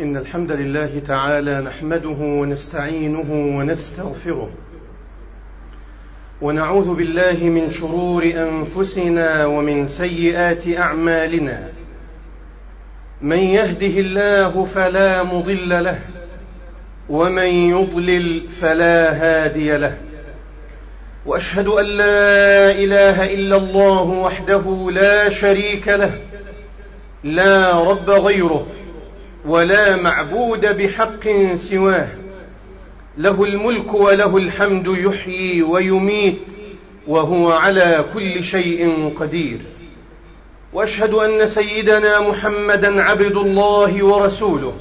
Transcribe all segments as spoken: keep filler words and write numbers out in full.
إن الحمد لله تعالى نحمده ونستعينه ونستغفره ونعوذ بالله من شرور أنفسنا ومن سيئات أعمالنا. من يهده الله فلا مضل له ومن يضلل فلا هادي له، وأشهد أن لا إله إلا الله وحده لا شريك له، لا رب غيره ولا معبود بحق سواه، له الملك وله الحمد يحيي ويميت وهو على كل شيء قدير. وأشهد أن سيدنا محمدا عبد الله ورسوله،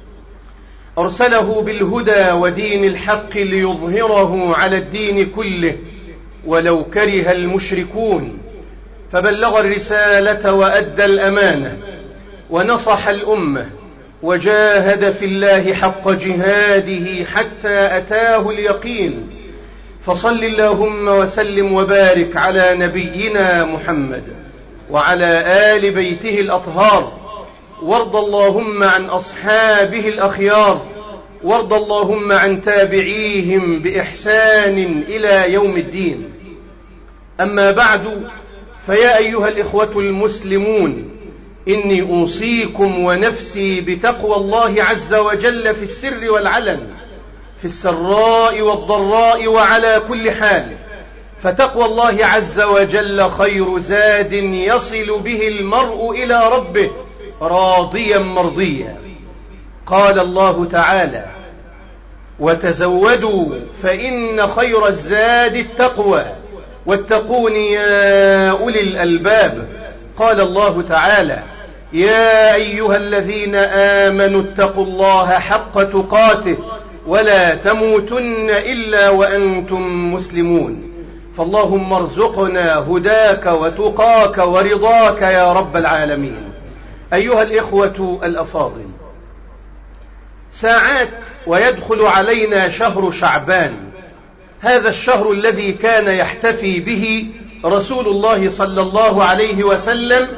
أرسله بالهدى ودين الحق ليظهره على الدين كله ولو كره المشركون، فبلغ الرسالة وأدى الأمانة ونصح الأمة وجاهد في الله حق جهاده حتى أتاه اليقين. فصل اللهم وسلم وبارك على نبينا محمد وعلى آل بيته الأطهار، وارض اللهم عن أصحابه الأخيار، وارض اللهم عن تابعيهم بإحسان إلى يوم الدين. أما بعد، فيا أيها الإخوة المسلمون، إني أوصيكم ونفسي بتقوى الله عز وجل في السر والعلن، في السراء والضراء وعلى كل حال، فتقوى الله عز وجل خير زاد يصل به المرء إلى ربه راضيا مرضيا. قال الله تعالى: وتزودوا فإن خير الزاد التقوى واتقون يا أولي الألباب. قال الله تعالى: يا أيها الذين آمنوا اتقوا الله حق تقاته ولا تموتن إلا وأنتم مسلمون. فاللهم ارزقنا هداك وتقاك ورضاك يا رب العالمين. أيها الإخوة الأفاضل، ساعات ويدخل علينا شهر شعبان، هذا الشهر الذي كان يحتفي به رسول الله صلى الله عليه وسلم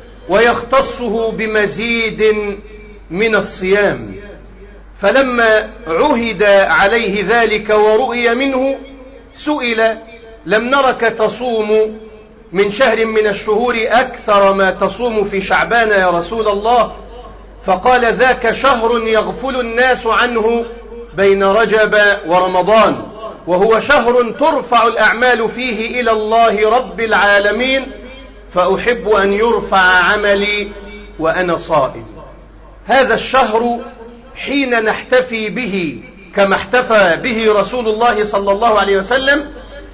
ويختصه بمزيد من الصيام. فلما عهد عليه ذلك ورؤي منه سئل: لم نرك تصوم من شهر من الشهور أكثر ما تصوم في شعبان يا رسول الله؟ فقال: ذاك شهر يغفل الناس عنه بين رجب ورمضان، وهو شهر ترفع الأعمال فيه إلى الله رب العالمين، فأحب أن يرفع عملي وأنا صائم. هذا الشهر حين نحتفي به كما احتفى به رسول الله صلى الله عليه وسلم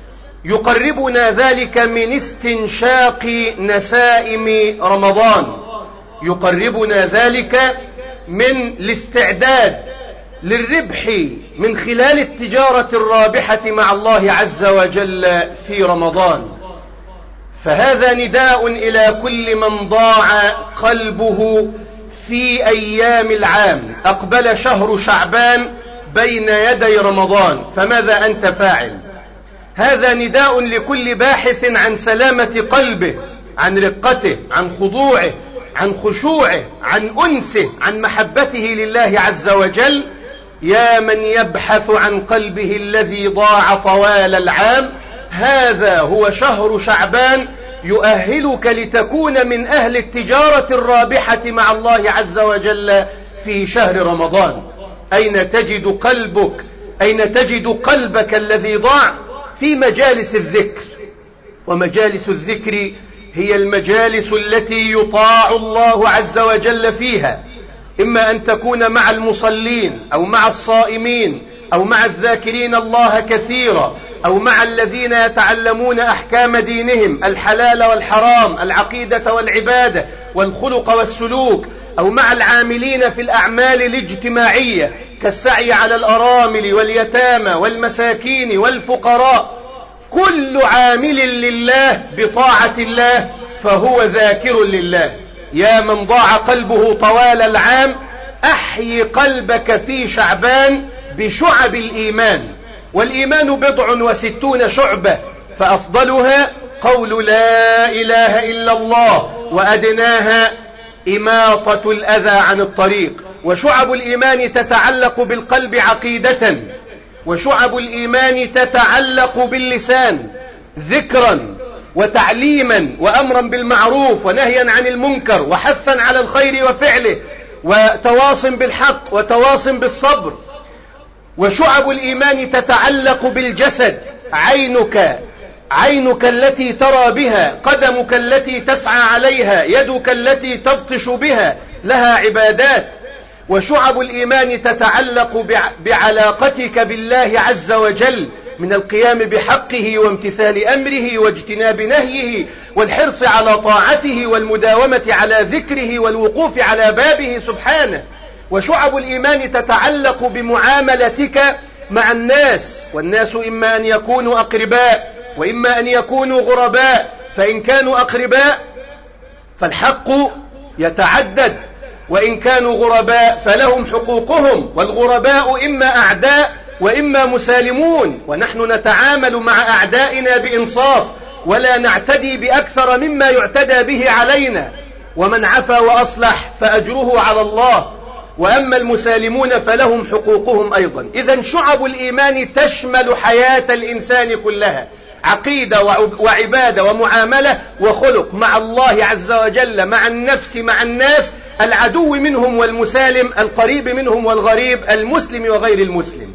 يقربنا ذلك من استنشاق نسائم رمضان، يقربنا ذلك من الاستعداد للربح من خلال التجارة الرابحة مع الله عز وجل في رمضان. فهذا نداء إلى كل من ضاع قلبه في أيام العام. أقبل شهر شعبان بين يدي رمضان، فماذا أنت فاعل؟ هذا نداء لكل باحث عن سلامة قلبه، عن رقته، عن خضوعه، عن خشوعه، عن أنسه، عن محبته لله عز وجل. يا من يبحث عن قلبه الذي ضاع طوال العام، هذا هو شهر شعبان يؤهلك لتكون من أهل التجارة الرابحة مع الله عز وجل في شهر رمضان. أين تجد قلبك؟ أين تجد قلبك الذي ضاع؟ في مجالس الذكر، ومجالس الذكر هي المجالس التي يطاع الله عز وجل فيها، إما أن تكون مع المصلين أو مع الصائمين أو مع الذاكرين الله كثيرا أو مع الذين يتعلمون أحكام دينهم، الحلال والحرام، العقيدة والعبادة والخلق والسلوك، أو مع العاملين في الأعمال الاجتماعية كالسعي على الأرامل واليتامى والمساكين والفقراء. كل عامل لله بطاعة الله فهو ذاكر لله. يا من ضاع قلبه طوال العام، أحيي قلبك في شعبان بشعب الإيمان، والإيمان بضع وستون شعبة، فأفضلها قول لا إله إلا الله، وأدناها إماطة الأذى عن الطريق. وشعب الإيمان تتعلق بالقلب عقيدة، وشعب الإيمان تتعلق باللسان ذكرا وتعليما وأمرا بالمعروف ونهيا عن المنكر وحثا على الخير وفعله وتواصٍ بالحق وتواصٍ بالصبر. وشعب الإيمان تتعلق بالجسد، عينك عينك التي ترى بها، قدمك التي تسعى عليها، يدك التي تبطش بها، لها عبادات. وشعب الإيمان تتعلق بعلاقتك بالله عز وجل من القيام بحقه وامتثال أمره واجتناب نهيه والحرص على طاعته والمداومة على ذكره والوقوف على بابه سبحانه. وشعب الإيمان تتعلق بمعاملتك مع الناس، والناس إما أن يكونوا أقرباء وإما أن يكونوا غرباء، فإن كانوا أقرباء فالحق يتعدد، وإن كانوا غرباء فلهم حقوقهم، والغرباء إما أعداء وإما مسالمون، ونحن نتعامل مع أعدائنا بإنصاف ولا نعتدي بأكثر مما يعتدى به علينا، ومن عفا وأصلح فأجره على الله، وأما المسالمون فلهم حقوقهم أيضا. إذن شعب الإيمان تشمل حياة الإنسان كلها، عقيدة وعبادة ومعاملة وخلق مع الله عز وجل، مع النفس، مع الناس، العدو منهم والمسالم، القريب منهم والغريب، المسلم وغير المسلم.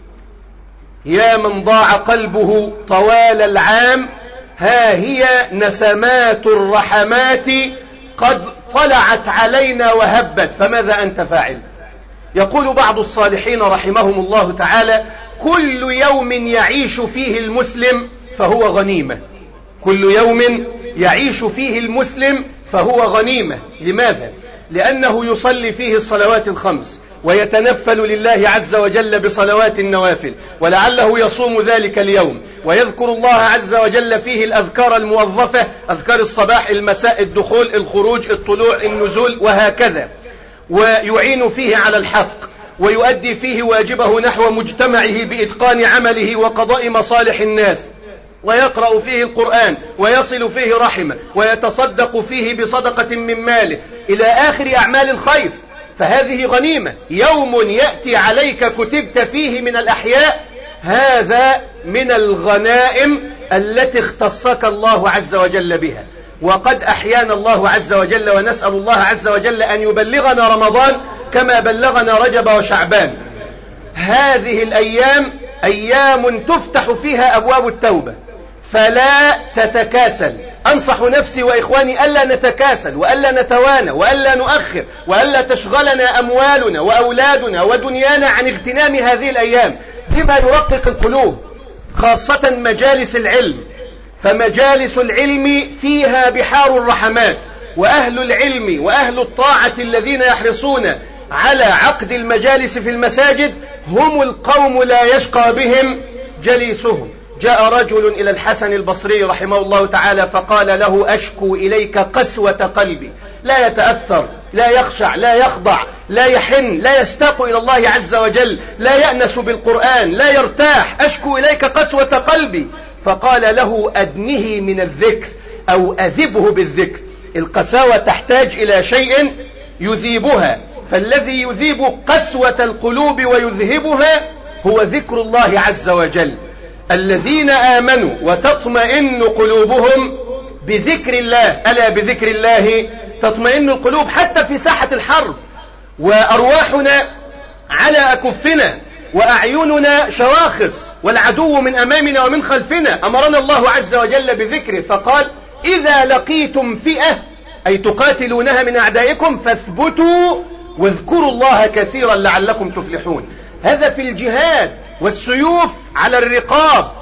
يا من ضاع قلبه طوال العام، ها هي نسمات الرحمات قد طلعت علينا وهبت، فماذا أنت فاعل؟ يقول بعض الصالحين رحمهم الله تعالى: كل يوم يعيش فيه المسلم فهو غنيمة. كل يوم يعيش فيه المسلم فهو غنيمة. لماذا؟ لأنه يصلي فيه الصلوات الخمس ويتنفل لله عز وجل بصلوات النوافل، ولعله يصوم ذلك اليوم ويذكر الله عز وجل فيه الأذكار الموظفة، أذكار الصباح المساء الدخول الخروج الطلوع النزول وهكذا، ويعين فيه على الحق ويؤدي فيه واجبه نحو مجتمعه بإتقان عمله وقضاء مصالح الناس، ويقرأ فيه القرآن ويصل فيه رحمه ويتصدق فيه بصدقة من ماله إلى آخر أعمال الخير، فهذه غنيمة. يوم يأتي عليك كتبت فيه من الأحياء، هذا من الغنائم التي اختصك الله عز وجل بها. وقد أحيانا الله عز وجل، ونسأل الله عز وجل أن يبلغنا رمضان كما بلغنا رجب وشعبان. هذه الأيام أيام تفتح فيها أبواب التوبة، فلا تتكاسل. أنصح نفسي وإخواني ألا نتكاسل وألا نتوانى وألا نؤخر وألا تشغلنا أموالنا وأولادنا ودنيانا عن اغتنام هذه الأيام بما يرقق القلوب، خاصة مجالس العلم، فمجالس العلم فيها بحار الرحمات، وأهل العلم وأهل الطاعة الذين يحرصون على عقد المجالس في المساجد هم القوم لا يشقى بهم جليسهم. جاء رجل إلى الحسن البصري رحمه الله تعالى فقال له: أشكو إليك قسوة قلبي، لا يتأثر، لا يخشع، لا يخضع، لا يحن، لا يشتاق إلى الله عز وجل، لا يأنس بالقرآن، لا يرتاح، أشكو إليك قسوة قلبي. فقال له: أدنه من الذكر أو أذبه بالذكر. القساوة تحتاج إلى شيء يذيبها، فالذي يذيب قسوة القلوب ويذهبها هو ذكر الله عز وجل. الذين آمنوا وتطمئن قلوبهم بذكر الله، ألا بذكر الله تطمئن القلوب. حتى في ساحة الحرب وأرواحنا على أكفنا وأعيننا شواخص والعدو من أمامنا ومن خلفنا، أمرنا الله عز وجل بذكره فقال: إذا لقيتم فئة، أي تقاتلونها من أعدائكم، فاثبتوا واذكروا الله كثيرا لعلكم تفلحون. هذا في الجهاد، والسيوف على الرقاب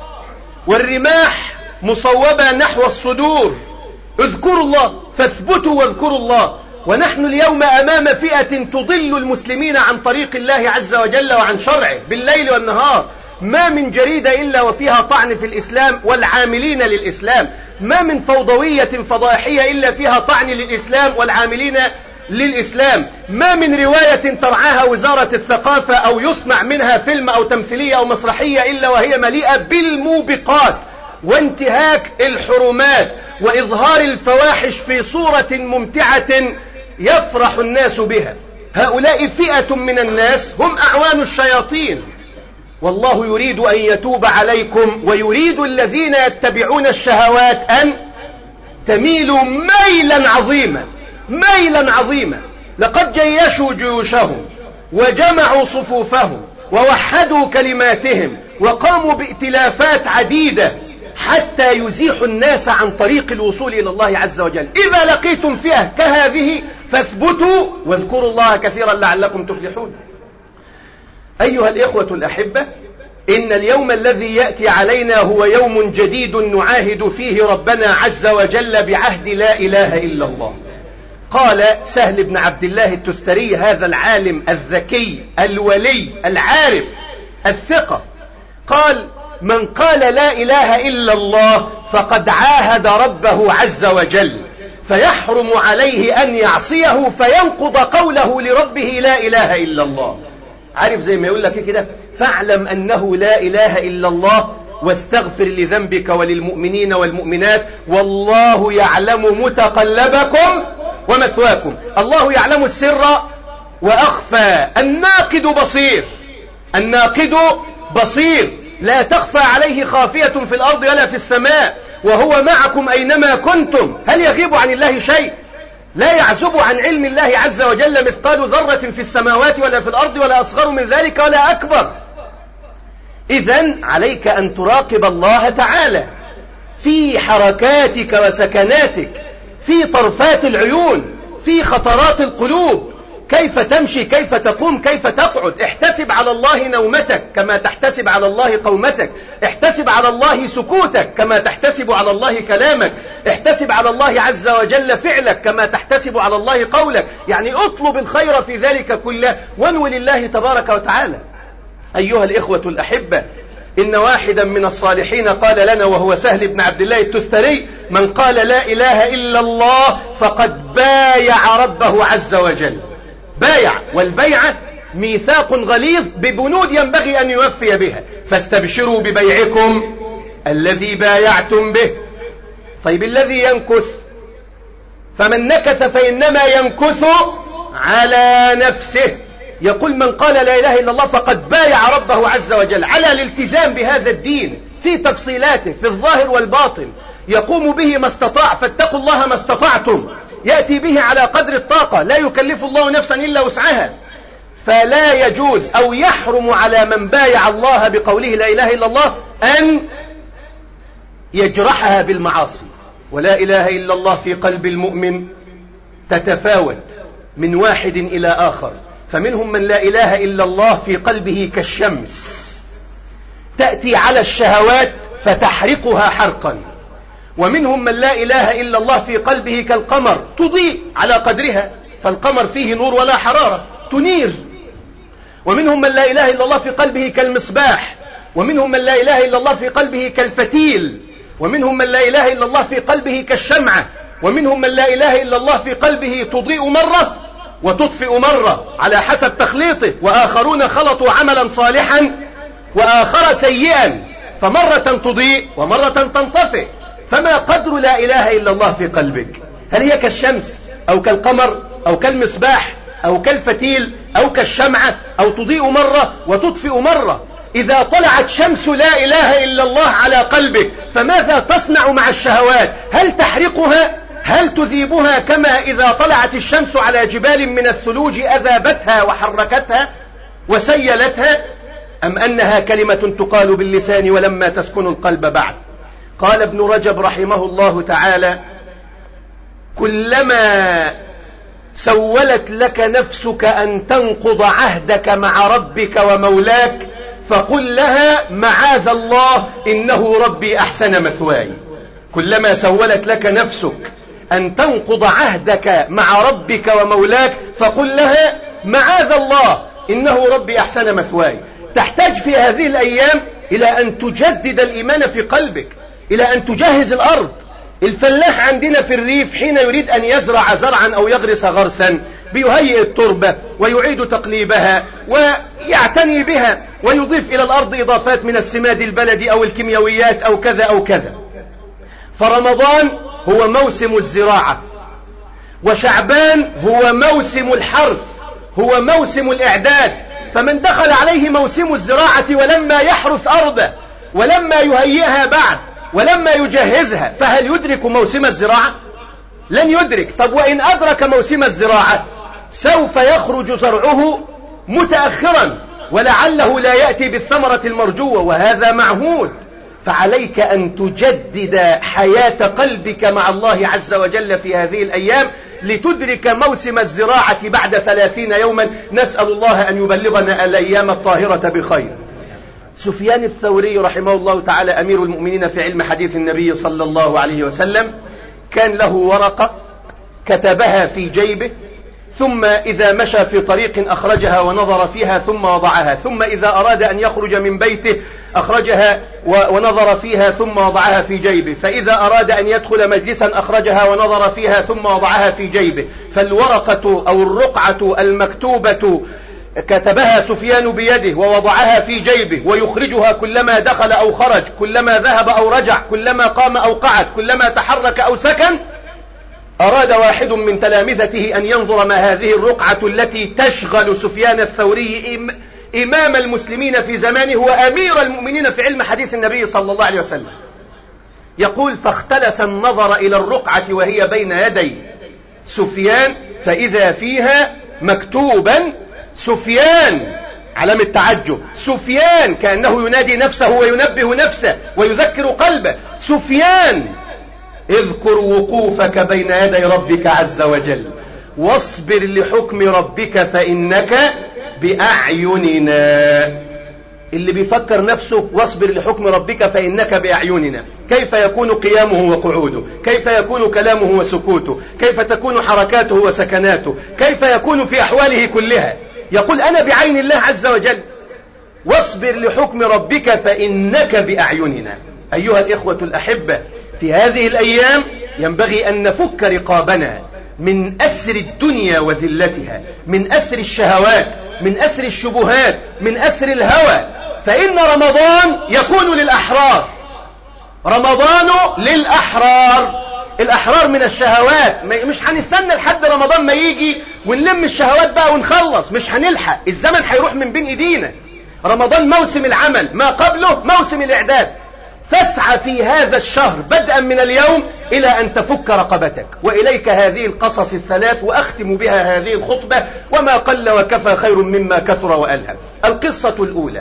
والرماح مصوبة نحو الصدور. اذكروا الله، فاثبتوا واذكروا الله. ونحن اليوم أمام فئة تضل المسلمين عن طريق الله عز وجل وعن شرعه بالليل والنهار. ما من جريدة إلا وفيها طعن في الإسلام والعاملين للإسلام، ما من فوضوية فضائحية إلا فيها طعن للإسلام والعاملين للإسلام، ما من رواية ترعاها وزارة الثقافة أو يصنع منها فيلم أو تمثيلية أو مسرحية إلا وهي مليئة بالموبقات وانتهاك الحرمات وإظهار الفواحش في صورة ممتعة يفرح الناس بها. هؤلاء فئة من الناس هم أعوان الشياطين، والله يريد أن يتوب عليكم ويريد الذين يتبعون الشهوات أن تميلوا ميلا عظيما ميلا عظيما. لقد جيشوا جيوشهم وجمعوا صفوفهم ووحدوا كلماتهم وقاموا بائتلافات عديدة حتى يزيحوا الناس عن طريق الوصول إلى الله عز وجل. إذا لقيتم فئة كهذه فاثبتوا واذكروا الله كثيرا لعلكم تفلحون. أيها الإخوة الأحبة، إن اليوم الذي يأتي علينا هو يوم جديد نعاهد فيه ربنا عز وجل بعهد لا إله إلا الله. قال سهل بن عبد الله التستري، هذا العالم الذكي الولي العارف الثقة، قال: من قال لا إله إلا الله فقد عاهد ربه عز وجل، فيحرم عليه أن يعصيه فينقض قوله لربه لا إله إلا الله. عارف زي ما يقول لك كده: فاعلم أنه لا إله إلا الله واستغفر لذنبك وللمؤمنين والمؤمنات والله يعلم متقلبكم ومثواكم. الله يعلم السر وأخفى. الناقد بصير، الناقد بصير، لا تخفى عليه خافية في الأرض ولا في السماء، وهو معكم أينما كنتم. هل يغيب عن الله شيء؟ لا يعزب عن علم الله عز وجل مثقال ذرة في السماوات ولا في الأرض ولا أصغر من ذلك ولا أكبر. إذن عليك أن تراقب الله تعالى في حركاتك وسكناتك، في طرفات العيون، في خطرات القلوب، كيف تمشي، كيف تقوم، كيف تقعد. احتسب على الله نومتك كما تحتسب على الله قومتك، احتسب على الله سكوتك كما تحتسب على الله كلامك، احتسب على الله عز وجل فعلك كما تحتسب على الله قولك. يعني اطلب الخير في ذلك كله وانوي لله تبارك وتعالى. أيها الإخوة الأحبة، إن واحدا من الصالحين قال لنا وهو سهل بن عبد الله التستري: من قال لا إله إلا الله فقد بايع ربه عز وجل. بايع، والبيعة ميثاق غليظ ببنود ينبغي أن يوفي بها. فاستبشروا ببيعكم الذي بايعتم به. طيب الذي ينكث، فمن نكث فإنما ينكث على نفسه. يقول: من قال لا إله إلا الله فقد بايع ربه عز وجل على الالتزام بهذا الدين في تفصيلاته في الظاهر والباطن، يقوم به ما استطاع، فاتقوا الله ما استطعتم، يأتي به على قدر الطاقة، لا يكلف الله نفسا إلا وسعها. فلا يجوز أو يحرم على من بايع الله بقوله لا إله إلا الله أن يجرحها بالمعاصي. ولا إله إلا الله في قلب المؤمن تتفاوت من واحد إلى آخر، فمنهم من لا إله إلا الله في قلبه كالشمس تأتي على الشهوات فتحرقها حرقا، ومنهم من لا إله إلا الله في قلبه كالقمر تضيء على قدرها، فالقمر فيه نور ولا حرارة تنير. ومنهم من لا إله إلا الله في قلبه كالمصباح، ومنهم من لا إله إلا الله في قلبه كالفتيل، ومنهم من لا إله إلا الله في قلبه كالشمعة، ومنهم من لا إله إلا الله في قلبه تضيء مرة وتطفئ مرة على حسب تخليطه. وآخرون خلطوا عملا صالحا وآخر سيئا، فمرة تضيء ومرة تنطفئ. فما قدر لا إله إلا الله في قلبك؟ هل هي كالشمس أو كالقمر أو كالمصباح أو كالفتيل أو كالشمعة أو تضيء مرة وتطفئ مرة؟ إذا طلعت شمس لا إله إلا الله على قلبك فماذا تصنع مع الشهوات؟ هل تحرقها؟ هل تذيبها كما إذا طلعت الشمس على جبال من الثلوج أذابتها وحركتها وسيلتها؟ أم أنها كلمة تقال باللسان ولما تسكن القلب بعد؟ قال ابن رجب رحمه الله تعالى: كلما سولت لك نفسك أن تنقض عهدك مع ربك ومولاك فقل لها معاذ الله إنه ربي أحسن مثواي. كلما سولت لك نفسك أن تنقض عهدك مع ربك ومولاك فقل لها معاذ الله إنه ربي أحسن مثواي. تحتاج في هذه الأيام إلى أن تجدد الإيمان في قلبك، إلى أن تجهز الأرض. الفلاح عندنا في الريف حين يريد أن يزرع زرعا أو يغرس غرسا بيهيئ التربة ويعيد تقليبها ويعتني بها ويضيف إلى الأرض إضافات من السماد البلدي أو الكيميائيات أو كذا أو كذا. فرمضان هو موسم الزراعة، وشعبان هو موسم الحرث، هو موسم الإعداد، فمن دخل عليه موسم الزراعة ولما يحرث أرضه ولما يهيئها بعد ولما يجهزها، فهل يدرك موسم الزراعة؟ لن يدرك. طب وإن أدرك موسم الزراعة سوف يخرج زرعه متأخرا ولعله لا يأتي بالثمرة المرجوة، وهذا معهود. فعليك أن تجدد حياة قلبك مع الله عز وجل في هذه الأيام لتدرك موسم الزراعة بعد ثلاثين يوما. نسأل الله أن يبلغنا الأيام الطاهرة بخير. سفيان الثوري رحمه الله تعالى أمير المؤمنين في علم حديث النبي صلى الله عليه وسلم كان له ورقة كتبها في جيبه، ثم إذا مشى في طريق أخرجها ونظر فيها ثم وضعها، ثم إذا أراد أن يخرج من بيته أخرجها ونظر فيها ثم وضعها في جيبه، فإذا أراد أن يدخل مجلسا أخرجها ونظر فيها ثم وضعها في جيبه. فالورقة أو الرقعة المكتوبة كتبها سفيان بيده ووضعها في جيبه، ويخرجها كلما دخل أو خرج، كلما ذهب أو رجع، كلما قام أو قعد، كلما تحرك أو سكن. أراد واحد من تلامذته أن ينظر ما هذه الرقعة التي تشغل سفيان الثوري إمام المسلمين في زمانه وأمير المؤمنين في علم حديث النبي صلى الله عليه وسلم. يقول: فاختلس النظر إلى الرقعة وهي بين يدي سفيان فإذا فيها مكتوبا سفيان، علامة تعجب، سفيان، كأنه ينادي نفسه وينبه نفسه ويذكر قلبه، سفيان اذكر وقوفك بين يدي ربك عز وجل واصبر لحكم ربك فإنك بأعيننا. اللي بيفكر نفسه واصبر لحكم ربك فإنك بأعيننا، كيف يكون قيامه وقعوده؟ كيف يكون كلامه وسكوته؟ كيف تكون حركاته وسكناته؟ كيف يكون في أحواله كلها؟ يقول: أنا بعين الله عز وجل، واصبر لحكم ربك فإنك بأعيننا. أيها الإخوة الأحبة، في هذه الأيام ينبغي أن نفك رقابنا من أسر الدنيا وذلتها، من أسر الشهوات، من أسر الشبهات، من أسر الهوى. فإن رمضان يكون للأحرار، رمضان للأحرار، الأحرار من الشهوات. مش هنستنى لحد رمضان ما يجي ونلم الشهوات بقى ونخلص، مش هنلحق، الزمن هيروح من بين ايدينا. رمضان موسم العمل، ما قبله موسم الإعداد. فاسعى في هذا الشهر بدءا من اليوم إلى أن تفك رقبتك. وإليك هذه القصص الثلاث، وأختم بها هذه الخطبة: وما قل وكفى خير مما كثر وألهم. القصة الأولى: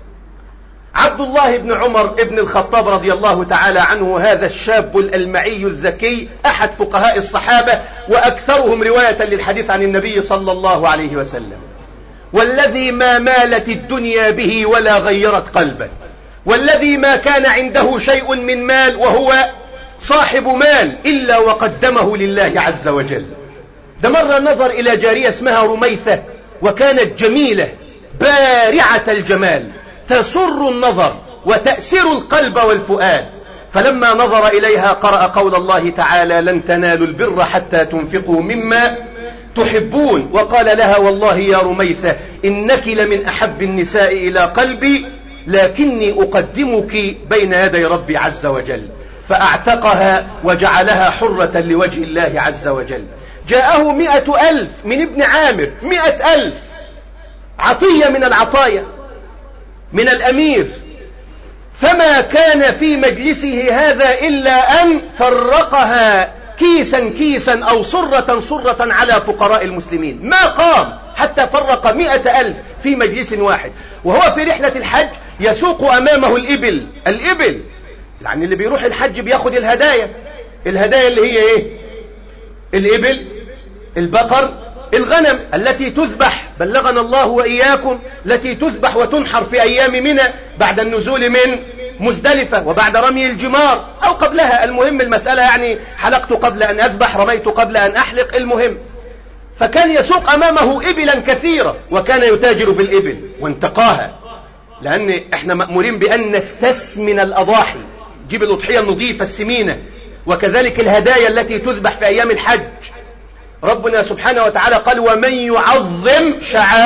عبد الله بن عمر بن الخطاب رضي الله تعالى عنه، هذا الشاب الألمعي الذكي، أحد فقهاء الصحابة وأكثرهم رواية للحديث عن النبي صلى الله عليه وسلم، والذي ما مالت الدنيا به ولا غيرت قلبه، والذي ما كان عنده شيء من مال وهو صاحب مال إلا وقدمه لله عز وجل. ده مرة نظر إلى جارية اسمها رميثة، وكانت جميلة بارعة الجمال، تسر النظر وتأسر القلب والفؤاد. فلما نظر إليها قرأ قول الله تعالى: لن تنالوا البر حتى تنفقوا مما تحبون. وقال لها: والله يا رميثة إنك لمن أحب النساء إلى قلبي، لكني أقدمك بين يدي ربي عز وجل. فأعتقها وجعلها حرة لوجه الله عز وجل. جاءه مئة ألف من ابن عامر، مئة ألف عطية من العطايا من الأمير، فما كان في مجلسه هذا إلا أن فرقها كيسا كيسا أو صرة صرة على فقراء المسلمين. ما قام حتى فرق مئة ألف في مجلس واحد. وهو في رحلة الحج يسوق أمامه الإبل، الإبل يعني اللي بيروح الحج بياخد الهدايا، الهدايا اللي هي إيه؟ الإبل، البقر، الغنم التي تذبح، بلغنا الله وإياكم، التي تذبح وتنحر في أيام منى بعد النزول من مزدلفة وبعد رمي الجمار أو قبلها. المهم المسألة يعني حلقت قبل أن أذبح، رميت قبل أن أحلق، المهم. فكان يسوق أمامه إبلا كثيرة، وكان يتاجر في الإبل وانتقاها، لأن احنا مأمورين بأن نستسمن الأضاحي، جيب الأضحية النظيفة السمينة، وكذلك الهدايا التي تذبح في أيام الحج. ربنا سبحانه وتعالى قال: ومن يعظم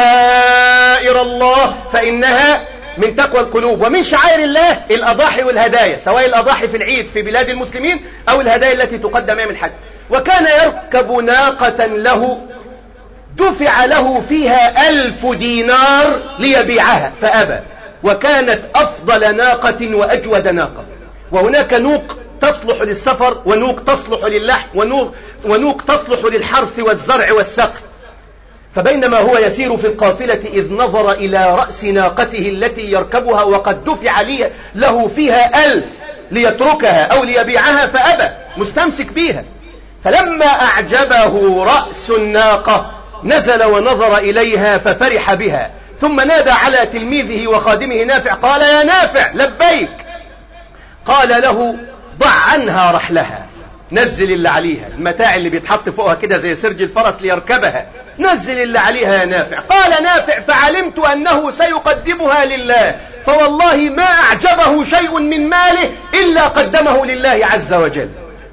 شعائر الله فإنها من تقوى القلوب. ومن شعائر الله الأضاحي والهدايا، سواء الأضاحي في العيد في بلاد المسلمين أو الهدايا التي تقدم أيام الحج. وكان يركب ناقة له دفع له فيها ألف دينار ليبيعها فأبى، وكانت أفضل ناقة وأجود ناقة. وهناك نوق تصلح للسفر، ونوق تصلح للحم، ونوق, ونوق تصلح للحرث والزرع والسقي. فبينما هو يسير في القافلة إذ نظر إلى رأس ناقته التي يركبها وقد دفع له فيها ألف ليتركها أو ليبيعها فأبى، مستمسك بها. فلما أعجبه رأس الناقة نزل ونظر إليها ففرح بها، ثم نادى على تلميذه وخادمه نافع قال: يا نافع لبيك. قال له: ضع عنها رحلها، نزل اللي عليها، المتاع اللي بيتحط فوقها كده زي سرج الفرس ليركبها، نزل اللي عليها يا نافع. قال نافع: فعلمت أنه سيقدمها لله، فوالله ما أعجبه شيء من ماله إلا قدمه لله عز وجل.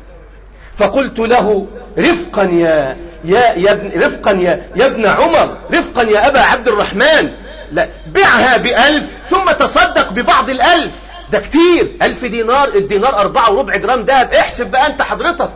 فقلت له: رفقا يا يا يا ابن رفقا يا يا ابن عمر، رفقا يا أبا عبد الرحمن، لا بيعها بألف ثم تصدق ببعض الألف، ده كتير، ألف دينار، الدينار أربعة وربع جرام دهب، احسب بقى أنت حضرتك.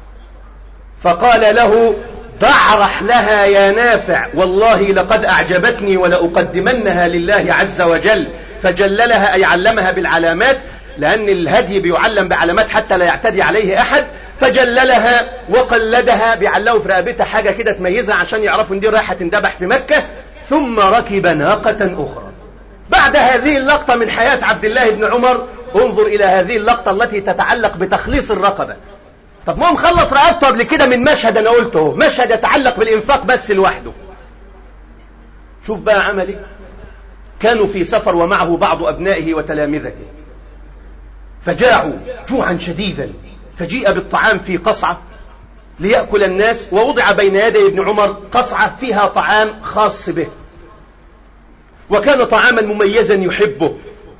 فقال له: ضع رحلها يا نافع، والله لقد أعجبتني ولأقدمنها لله عز وجل. فجللها أي علمها بالعلامات، لأن الهدي بيعلم بعلامات حتى لا يعتدي عليه أحد. فجللها وقلدها، بيعلقوا في رقبتها حاجة كده تميزها عشان يعرفوا ان دي رايحة تندبح في مكة. ثم ركب ناقة أخرى. بعد هذه اللقطة من حياة عبد الله بن عمر انظر إلى هذه اللقطة التي تتعلق بتخليص الرقبة. طب ما هو مخلص رقبته قبل كده من مشهد، أنا قلته مشهد يتعلق بالإنفاق بس لوحده. شوف بقى عملي. كانوا في سفر ومعه بعض أبنائه وتلامذته، فجاعوا جوعا شديدا، فجيء بالطعام في قصعة ليأكل الناس، ووضع بين يدي ابن عمر قصعة فيها طعام خاص به، وكان طعاما مميزا يحبه.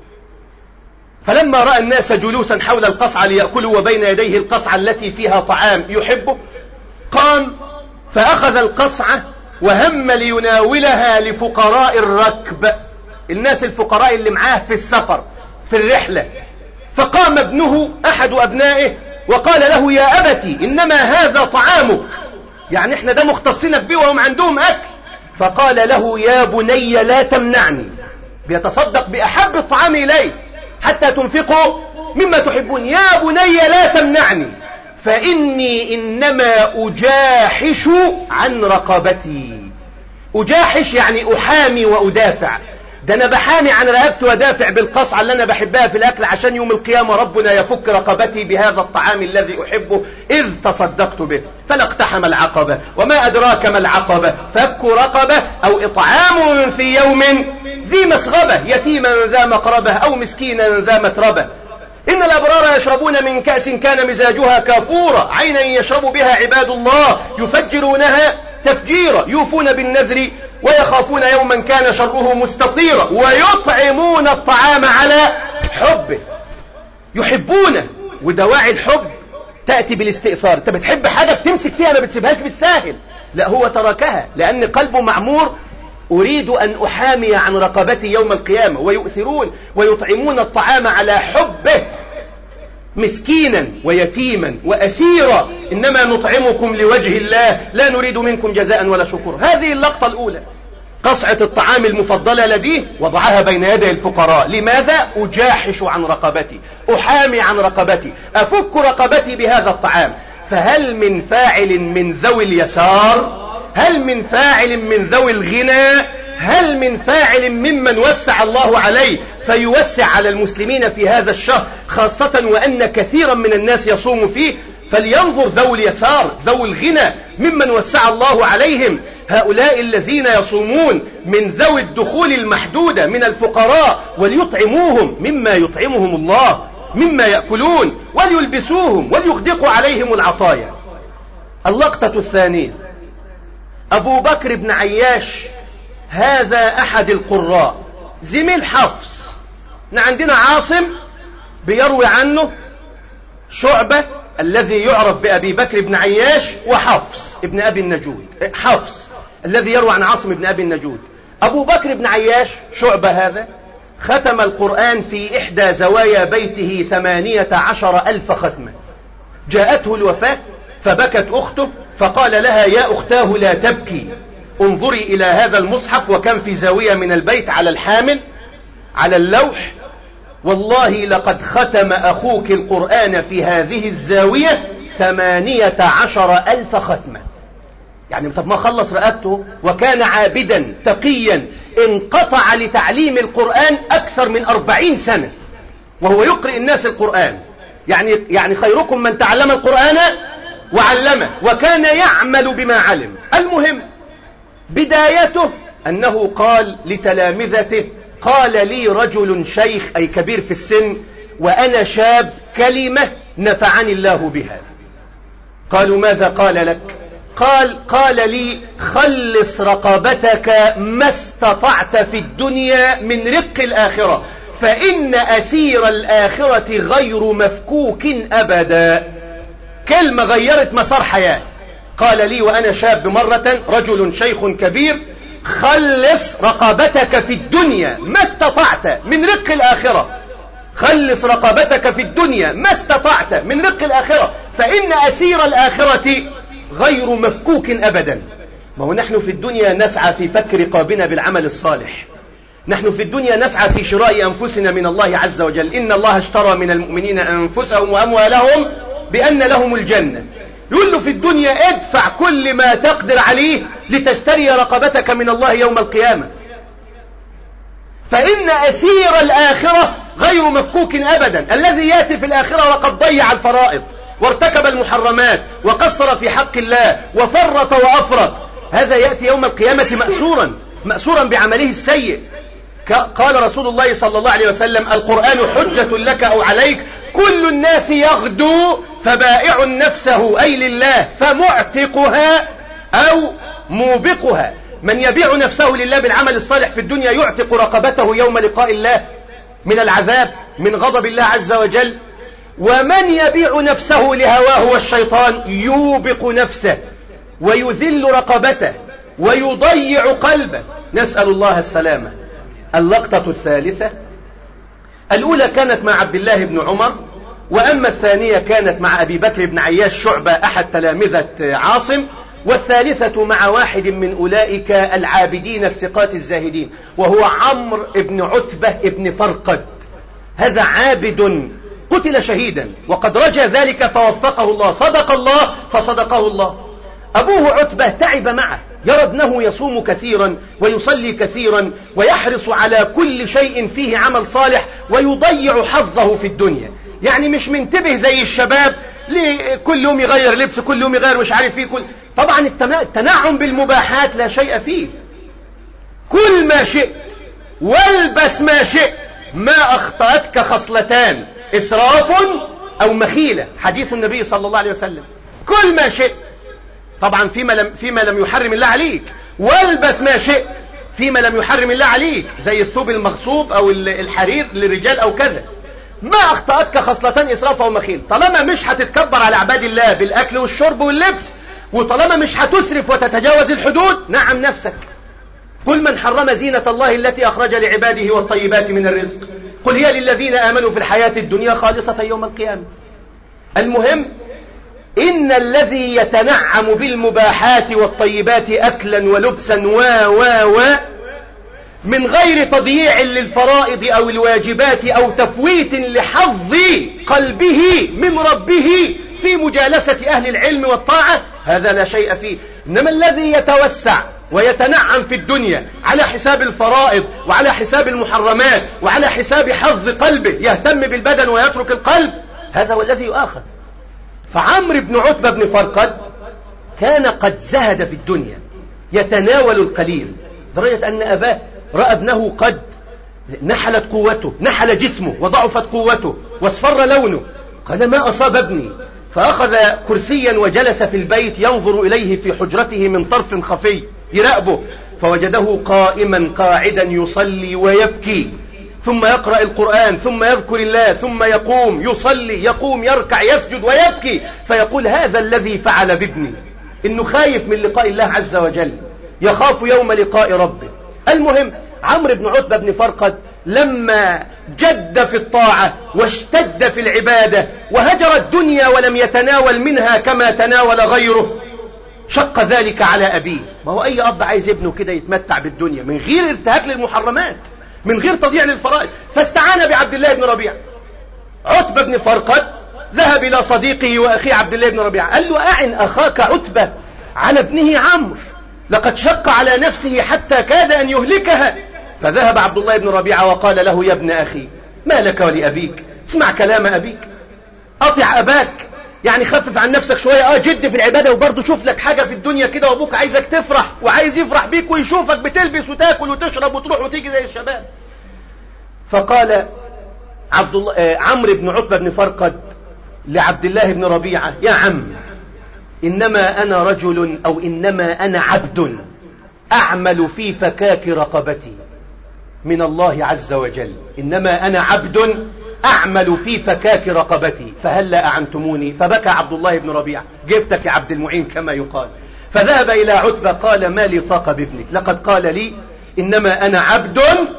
فلما رأى الناس جلوسا حول القصعة ليأكلوا وبين يديه القصعة التي فيها طعام يحبه، قام فأخذ القصعة وهم ليناولها لفقراء الركب، الناس الفقراء اللي معاه في السفر في الرحلة. فقام ابنه أحد أبنائه وقال له: يا أبتي إنما هذا طعامك، يعني احنا ده مختصينك به وهم عندهم أكل. فقال له: يا بني لا تمنعني، بيتصدق بأحب الطعام إليه حتى تنفقوا مما تحبون. يا بني لا تمنعني فإني إنما أجاحش عن رقبتي. أجاحش يعني أحامي وأدافع، ده أنا بحامي عن رقبتي ودافع بالقصعة اللي أنا بحبها في الأكل عشان يوم القيامة ربنا يفك رقبتي بهذا الطعام الذي أحبه إذ تصدقت به. فلا اقتحم العقبة، وما أدراك ما العقبة، فك رقبة أو إطعام في يوم ذي مسغبة، يتيما ذا مقربة أو مسكينا ذا متربة. إن الأبرار يشربون من كأس كان مزاجها كافورا، عينا يشرب بها عباد الله يفجرونها تفجيرا، يوفون بالنذر ويخافون يوما كان شره مستطيرا، ويطعمون الطعام على حبه، يحبونه. ودواعي الحب تأتي بالاستئثار، انت بتحب حاجة بتمسك فيها ما بتسيبهاش بالساهل، لا هو تركها لأن قلبه معمور، أريد أن أحامي عن رقبتي يوم القيامة. ويؤثرون ويطعمون الطعام على حبه، مسكينا ويتيما وأسيرا، إنما نطعمكم لوجه الله لا نريد منكم جزاء ولا شكور. هذه اللقطة الأولى، قصعة الطعام المفضلة لديه وضعها بين يدي الفقراء. لماذا؟ أجاحش عن رقبتي، أحامي عن رقبتي، أفك رقبتي بهذا الطعام. فهل من فاعل من ذوي اليسار؟ هل من فاعل من ذوي الغنى؟ هل من فاعل ممن وسع الله عليه فيوسع على المسلمين في هذا الشهر، خاصة وأن كثيرا من الناس يصوم فيه؟ فلينظر ذوي اليسار ذوي الغنى ممن وسع الله عليهم، هؤلاء الذين يصومون من ذوي الدخول المحدودة من الفقراء، وليطعموهم مما يطعمهم الله مما يأكلون، وليلبسوهم وليغدقوا عليهم العطايا. اللقطة الثانية، أبو بكر بن عياش، هذا أحد القراء زميل حفص. عندنا عاصم بيروي عنه شعبة الذي يعرف بأبي بكر بن عياش، وحفص ابن أبي النجود، حفص الذي يروي عن عاصم ابن أبي النجود. أبو بكر بن عياش شعبة هذا ختم القرآن في إحدى زوايا بيته ثمانية عشر ألف ختمة. جاءته الوفاة فبكت أخته فقال لها: يا أختاه لا تبكي، انظري إلى هذا المصحف، وكان في زاوية من البيت على الحامل على اللوح. والله لقد ختم أخوك القرآن في هذه الزاوية ثمانية عشر ألف ختمة. يعني طب ما خلص رقبته، وكان عابدا تقيا انقطع لتعليم القرآن أكثر من أربعين سنة وهو يقرئ الناس القرآن. يعني, يعني خيركم من تعلم القرآن وعلمه، وكان يعمل بما علم. المهم بدايته أنه قال لتلامذته: قال لي رجل شيخ أي كبير في السن وأنا شاب كلمة نفعني الله بها. قالوا: ماذا قال لك؟ قال: قال لي: خلص رقبتك ما استطعت في الدنيا من رق الآخرة، فإن أسير الآخرة غير مفكوك أبدا. كلمة غيرت مسار حياة. قال لي وأنا شاب مرة رجل شيخ كبير: خلص رقبتك في الدنيا ما استطعت من رق الآخرة، خلص رقبتك في الدنيا ما استطعت من رق الآخرة، فإن أسير الآخرة غير مفكوك أبدا. ما هو نحن في الدنيا نسعى في فك رقابنا بالعمل الصالح، نحن في الدنيا نسعى في شراء أنفسنا من الله عز وجل. إن الله اشترى من المؤمنين أنفسهم وأموالهم بأن لهم الجنة. يقول له في الدنيا ادفع كل ما تقدر عليه لتشتري رقبتك من الله يوم القيامة، فإن أسير الآخرة غير مفكوك أبدا. الذي يأتي في الآخرة وقد ضيع الفرائض وارتكب المحرمات وقصر في حق الله وفرط وأفرط، هذا يأتي يوم القيامة مأسورا مأسورا بعمله السيء. قال رسول الله صلى الله عليه وسلم: القرآن حجة لك أو عليك، كل الناس يغدو فبائع نفسه أي لله فمعتقها أو موبقها. من يبيع نفسه لله بالعمل الصالح في الدنيا يعتق رقبته يوم لقاء الله من العذاب من غضب الله عز وجل، ومن يبيع نفسه لهواه والشيطان يوبق نفسه ويذل رقبته ويضيع قلبه، نسأل الله السلامة. اللقطة الثالثة، الأولى كانت مع عبد الله بن عمر، وأما الثانية كانت مع أبي بكر بن عياش شعبة أحد تلامذة عاصم، والثالثة مع واحد من أولئك العابدين الثقات الزاهدين، وهو عمرو بن عتبة بن فرقد. هذا عابد قتل شهيدا وقد رجى ذلك فوفقه الله، صدق الله فصدقه الله. أبوه عتبة تعب معه، يرى ابنه يصوم كثيرا ويصلي كثيرا ويحرص على كل شيء فيه عمل صالح ويضيع حظه في الدنيا. يعني مش منتبه زي الشباب كل يوم يغير لبس، كل يوم يغير مش عارف فيه كل... طبعا التنعم بالمباحات لا شيء فيه، كل ما شئت والبس ما شئت، ما أخطأتك خصلتان: إسراف أو مخيلة، حديث النبي صلى الله عليه وسلم. كل ما شئت طبعا فيما لم, فيما لم يحرم الله عليك، والبس ما شئت فيما لم يحرم الله عليك، زي الثوب المغصوب أو الحرير للرجال أو كذا. ما أخطأتك خصلتان: إسراف أو مخيل. طالما مش هتتكبر على عباد الله بالأكل والشرب واللبس، وطالما مش هتسرف وتتجاوز الحدود، نعم نفسك. قل من حرم زينة الله التي أخرج لعباده والطيبات من الرزق، قل هي للذين آمنوا في الحياة الدنيا خالصة يوم القيامة. المهم إن الذي يتنعم بالمباحات والطيبات أكلا ولبسا و و و من غير تضييع للفرائض أو الواجبات أو تفويت لحظ قلبه من ربه في مجالسة أهل العلم والطاعة، هذا لا شيء فيه. إنما الذي يتوسع ويتنعم في الدنيا على حساب الفرائض وعلى حساب المحرمات وعلى حساب حظ قلبه، يهتم بالبدن ويترك القلب، هذا هو الذي يؤاخذ. فعمرو بن عتبة بن فرقد كان قد زهد في الدنيا، يتناول القليل، درجة أن أباه رأى ابنه قد نحلت قوته، نحل جسمه وضعفت قوته واصفر لونه، قال: ما أصاب ابني؟ فأخذ كرسيا وجلس في البيت ينظر إليه في حجرته من طرف خفي يراقبه، فوجده قائما قاعدا يصلي ويبكي، ثم يقرأ القرآن، ثم يذكر الله، ثم يقوم يصلي، يقوم يركع يسجد ويبكي، فيقول: هذا الذي فعل بابني. إنه خايف من لقاء الله عز وجل، يخاف يوم لقاء ربه. المهم عمرو بن عتبة بن فرقد لما جد في الطاعة واشتد في العبادة وهجر الدنيا ولم يتناول منها كما تناول غيره، شق ذلك على أبيه. ما هو أي أب عايز ابنه كده يتمتع بالدنيا من غير انتهاك للمحرمات، من غير تضييع للفرائض. فاستعان بعبد الله بن ربيعة. عتبة بن فرقد ذهب إلى صديقه وأخيه عبد الله بن ربيعة، قال له أعن أخاك عتبة على ابنه عمرو، لقد شق على نفسه حتى كاد أن يهلكها. فذهب عبد الله بن ربيعة وقال له: يا ابن أخي، ما لك ولأبيك؟ اسمع كلام أبيك، أطع أباك، يعني خفف عن نفسك شوية، اه جد في العبادة، وبرضه شوف لك حاجة في الدنيا كده، وابوك عايزك تفرح وعايز يفرح بيك ويشوفك بتلبس وتاكل وتشرب وتروح وتيجي زي الشباب. فقال عبد الله آه عمرو بن عتبة بن فرقد لعبد الله بن ربيعة: يا عم، إنما أنا رجل أو إنما أنا عبد أعمل في فكاك رقبتي من الله عز وجل، إنما أنا عبد أعمل في فكاك رقبتي فهلا أعنتموني. فبكى عبد الله بن ربيعة: جبتك يا عبد المعين كما يقال. فذهب إلى عتبة قال: ما لي طاقة بابنك، لقد قال لي إنما أنا عبد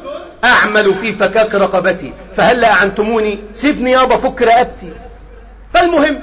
أعمل في فكاك رقبتي فهلا أعنتموني، سيبني يابا فك رقبتي. فالمهم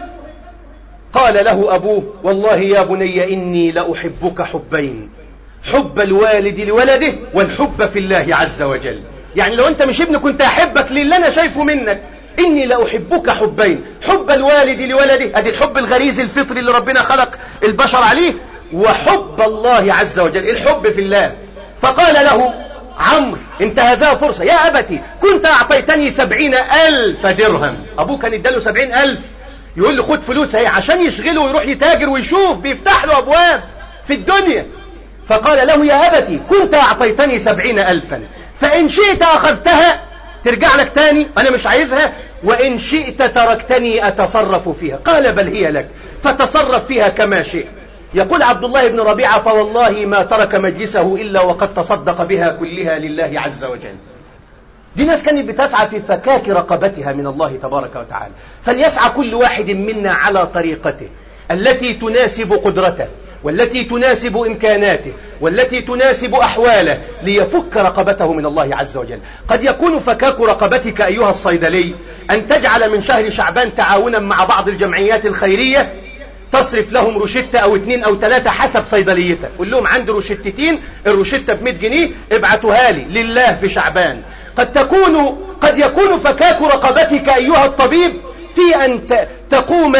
قال له أبوه: والله يا بني إني لأحبك حبين، حب الوالد لولده والحب في الله عز وجل. يعني لو أنت مش ابن كنت أحبك للي أنا شايفه منك. إني لأحبك حبين، حب الوالد لولده، أدي الحب الغريزي الفطري اللي ربنا خلق البشر عليه، وحب الله عز وجل، الحب في الله. فقال له عمرو: انتهزها فرصة، يا أبتي كنت أعطيتني سبعين ألف درهم. أبوه كان اداله سبعين ألف، يقول له خد فلوس هي عشان يشغله ويروح يتاجر ويشوف، بيفتح له أبواب في الدنيا. فقال له: يا أبتي كنت أعطيتني سبعين ألفا، فإن شئت أخذتها ترجع لك تاني، أنا مش عايزها، وإن شئت تركتني أتصرف فيها. قال: بل هي لك، فتصرف فيها كما شئت. يقول عبد الله بن ربيعة: فوالله ما ترك مجلسه إلا وقد تصدق بها كلها لله عز وجل. دي ناس كانت بتسعى في فكاك رقبتها من الله تبارك وتعالى. فليسعى كل واحد منا على طريقته التي تناسب قدرته، والتي تناسب إمكاناته، والتي تناسب أحواله، ليفك رقبته من الله عز وجل. قد يكون فكاك رقبتك أيها الصيدلي أن تجعل من شهر شعبان تعاونا مع بعض الجمعيات الخيرية، تصرف لهم روشتة أو اتنين أو تلاتة حسب صيدليتك، قل لهم عندي روشتتين، الروشتة بمئة جنيه ابعتوها لي لله في شعبان. قد تكون قد يكون فكاك رقبتك أيها الطبيب في أن تقوم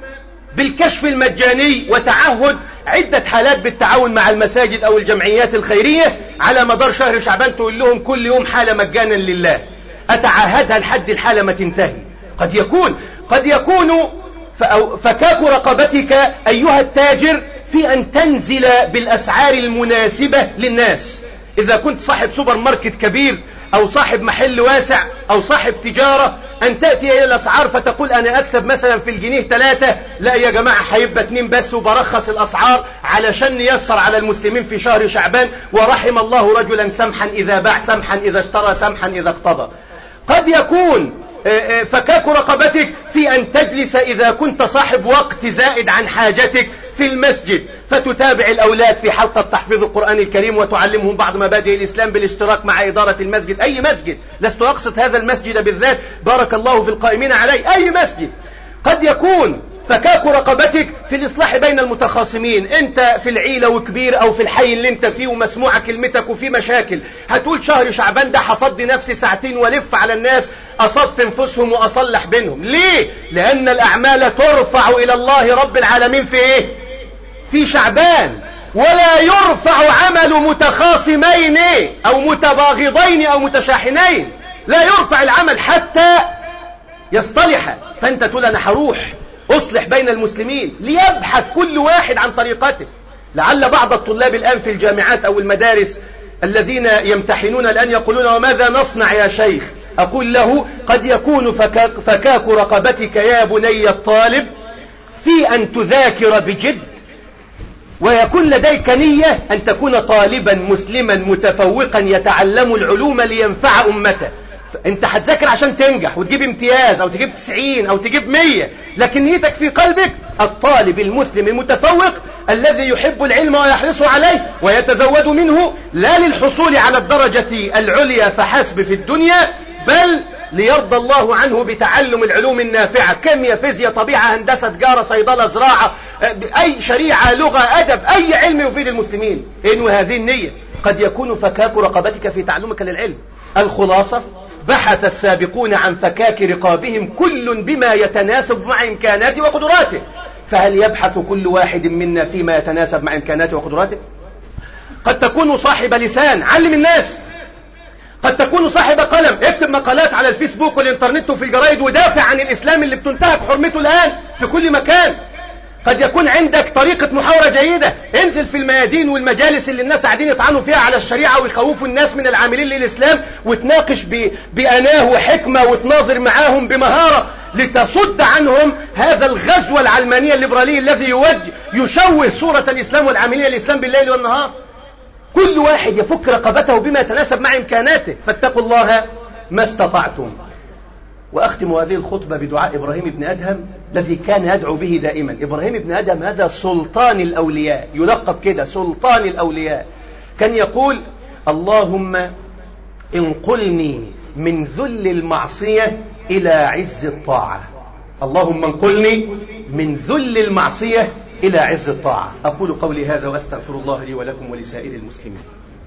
بالكشف المجاني وتعهد عدة حالات بالتعاون مع المساجد أو الجمعيات الخيرية على مدار شهر شعبان، تقول لهم كل يوم حالة مجانا لله، أتعهدها لحد الحالة ما تنتهي. قد يكون قد يكون فكاك رقبتك أيها التاجر في أن تنزل بالأسعار المناسبة للناس. إذا كنت صاحب سوبر ماركت كبير أو صاحب محل واسع أو صاحب تجارة، أن تأتي إلى الأسعار فتقول أنا أكسب مثلا في الجنيه ثلاثة، لا يا جماعة هيبقى اتنين بس، وبرخص الأسعار علشان نيسر على المسلمين في شهر شعبان. ورحم الله رجلا سمحا إذا باع، سمحا إذا اشترى، سمحا إذا اقتضى. قد يكون فكاك رقبتك في أن تجلس إذا كنت صاحب وقت زائد عن حاجتك في المسجد، فتتابع الأولاد في حلقة تحفيظ القرآن الكريم وتعلمهم بعض مبادئ الإسلام بالاشتراك مع إدارة المسجد. أي مسجد، لست أقصد هذا المسجد بالذات، بارك الله في القائمين عليه، أي مسجد. قد يكون فكاك رقبتك في الإصلاح بين المتخاصمين، أنت في العيلة وكبير أو في الحي اللي أنت فيه ومسموعة كلمتك وفي مشاكل، هتقول شهر شعبان ده حفظي نفسي ساعتين ولف على الناس أصف انفسهم وأصلح بينهم. ليه؟ لأن الأعمال ترفع إلى الله رب العالمين في إيه؟ في شعبان. ولا يرفع عمل متخاصمين أو متباغضين أو متشاحنين، لا يرفع العمل حتى يصطلح. فأنت تقول أنا هروح أصلح بين المسلمين، ليبحث كل واحد عن طريقته. لعل بعض الطلاب الآن في الجامعات أو المدارس الذين يمتحنون الآن يقولون وماذا نصنع يا شيخ؟ أقول له قد يكون فكاك, فكاك رقبتك يا بني الطالب في أن تذاكر بجد، ويكون لديك نية أن تكون طالبا مسلما متفوقا يتعلم العلوم لينفع أمته. انت هتذاكر عشان تنجح وتجيب امتياز او تجيب تسعين او تجيب مية، لكن نيتك في قلبك الطالب المسلم المتفوق الذي يحب العلم ويحرص عليه ويتزود منه، لا للحصول على الدرجة العليا فحسب في الدنيا، بل ليرضى الله عنه بتعلم العلوم النافعة، كيمياء فيزياء طبيعة هندسة تجارة صيدلة زراعة، أي شريعة لغة أدب، أي علم يفيد المسلمين. إنه هذه النية قد يكون فكاك رقبتك في تعلمك للعلم. الخلاصة: بحث السابقون عن فكاك رقابهم كل بما يتناسب مع إمكاناته وقدراته. فهل يبحث كل واحد منا فيما يتناسب مع إمكاناته وقدراته؟ قد تكون صاحب لسان، علم الناس. قد تكون صاحب قلم، اكتب مقالات على الفيسبوك والإنترنت وفي الجرائد ودافع عن الإسلام اللي بتنتهك حرمته الآن في كل مكان. قد يكون عندك طريقة محاورة جيدة، انزل في الميادين والمجالس اللي الناس قاعدين يطعنوا فيها على الشريعة ويخوفوا الناس من العاملين للإسلام، وتناقش بأناه وحكمة وتناظر معاهم بمهارة لتصد عنهم هذا الغزو العلماني الليبرالي الذي يوجه يشوه صورة الإسلام والعاملين للإسلام بالليل والنهار. كل واحد يفك رقبته بما يتناسب مع إمكاناته، فاتقوا الله ما استطعتم. وأختم هذه الخطبة بدعاء إبراهيم بن أدهم الذي كان يدعو به دائما. إبراهيم بن أدهم هذا سلطان الأولياء، يلقب كده سلطان الأولياء. كان يقول: اللهم انقلني من ذل المعصية إلى عز الطاعة. اللهم انقلني من ذل المعصية إلى عز الطاعة. أقول قولي هذا وأستغفر الله لي ولكم ولسائر المسلمين.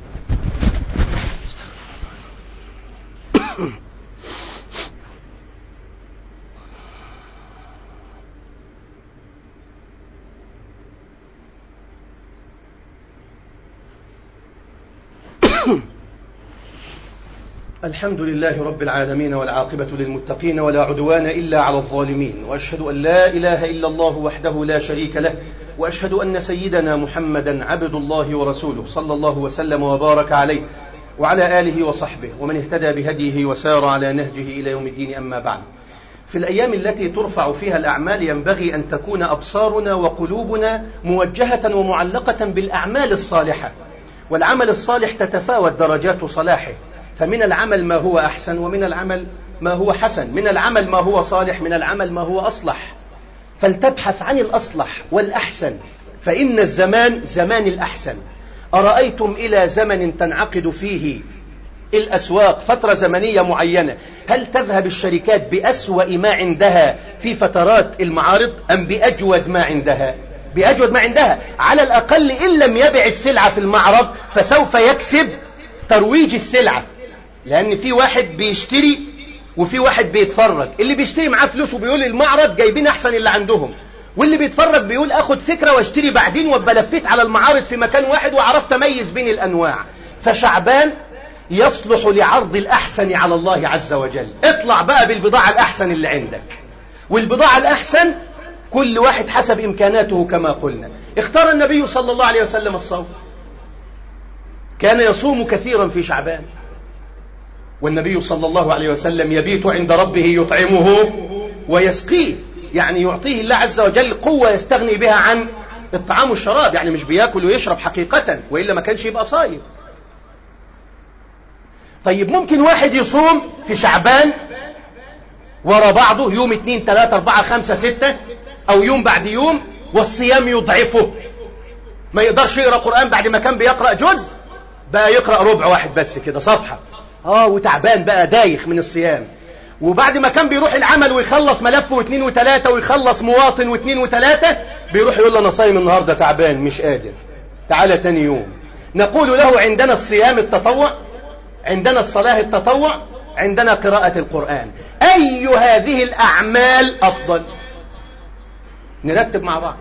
الحمد لله رب العالمين، والعاقبة للمتقين، ولا عدوان إلا على الظالمين، وأشهد أن لا إله إلا الله وحده لا شريك له، وأشهد أن سيدنا محمدا عبد الله ورسوله، صلى الله وسلم وبارك عليه وعلى آله وصحبه ومن اهتدى بهديه وسار على نهجه إلى يوم الدين. أما بعد، في الأيام التي ترفع فيها الأعمال ينبغي أن تكون أبصارنا وقلوبنا موجهة ومعلقة بالأعمال الصالحة. والعمل الصالح تتفاوت درجات صلاحه، فمن العمل ما هو أحسن، ومن العمل ما هو حسن، من العمل ما هو صالح، من العمل ما هو أصلح. فلتبحث عن الأصلح والأحسن، فإن الزمان زمان الأحسن. أرأيتم إلى زمن تنعقد فيه الأسواق فترة زمنية معينة، هل تذهب الشركات بأسوأ ما عندها في فترات المعارض أم بأجود ما عندها؟ بأجود ما عندها. على الأقل إن لم يبع السلعة في المعرض فسوف يكسب ترويج السلعة، لأن في واحد بيشتري وفي واحد بيتفرج. اللي بيشتري معاه فلوس وبيقول المعرض جايبين أحسن اللي عندهم، واللي بيتفرج بيقول أخد فكرة واشتري بعدين، وابقى لفيت على المعارض في مكان واحد وعرفت أميز بين الأنواع. فشعبان يصلح لعرض الأحسن على الله عز وجل. اطلع بقى بالبضاعة الأحسن اللي عندك، والبضاعة الأحسن كل واحد حسب إمكاناته كما قلنا. اختار النبي صلى الله عليه وسلم الصوم، كان يصوم كثيرا في شعبان، والنبي صلى الله عليه وسلم يبيت عند ربه يطعمه ويسقيه، يعني يعطيه الله عز وجل قوة يستغني بها عن الطعام والشراب، يعني مش بياكل ويشرب حقيقة، وإلا ما كانش يبقى صايم. طيب ممكن واحد يصوم في شعبان ورا بعضه يوم اثنين ثلاثة أربعة خمسة ستة، أو يوم بعد يوم، والصيام يضعفه، ما يقدرش يقرأ قرآن بعد ما كان بيقرأ جزء بقى يقرأ ربع واحد بس كده صفحة، اه وتعبان بقى دايخ من الصيام. وبعد ما كان بيروح العمل ويخلص ملف واثنين وثلاثة ويخلص مواطن واثنين وثلاثة، بيروح يقول له أنا صايم النهاردة تعبان مش قادر، تعالى تاني يوم. نقول له عندنا الصيام التطوع، عندنا الصلاة التطوع، عندنا قراءة القرآن، أي هذه الأعمال أفضل؟ نرتب مع بعض.